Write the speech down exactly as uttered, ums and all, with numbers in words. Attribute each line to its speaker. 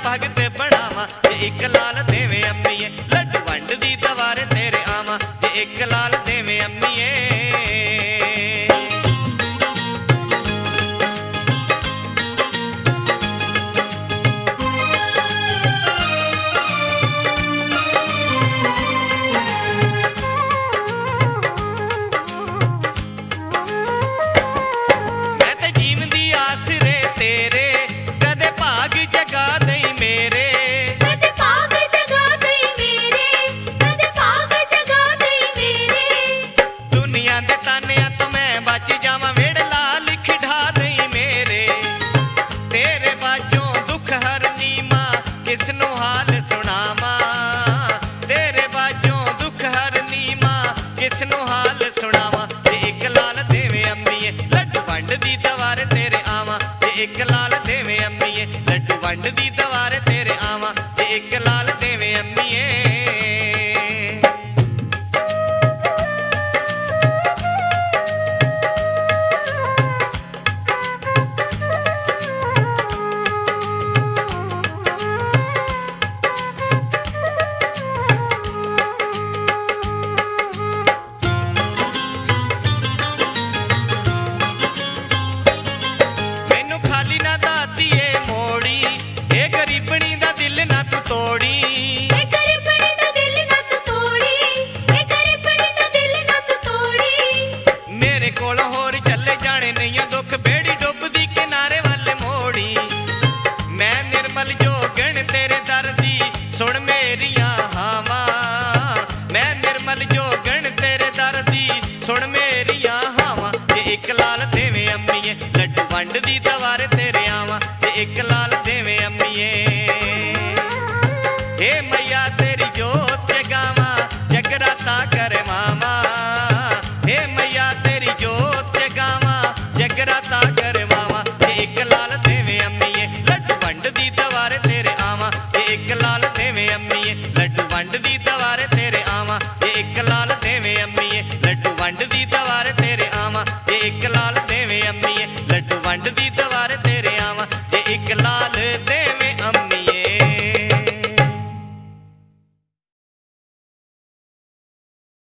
Speaker 1: भगत बनावा जे एक लाल देवे अम्मीए लड्डू वंड दी दवारे तेरे आवा जे एक लाल देवे अम्मीए। एक लाल देवे अम्मीए लड्डू वंड दी दवारे तेरे आवा जे एक लाल देवे अम्मीए। लड्डू वंड दी दवारे तेरे आवा ते एक लाल देवे अम्मीए। हे मैया ते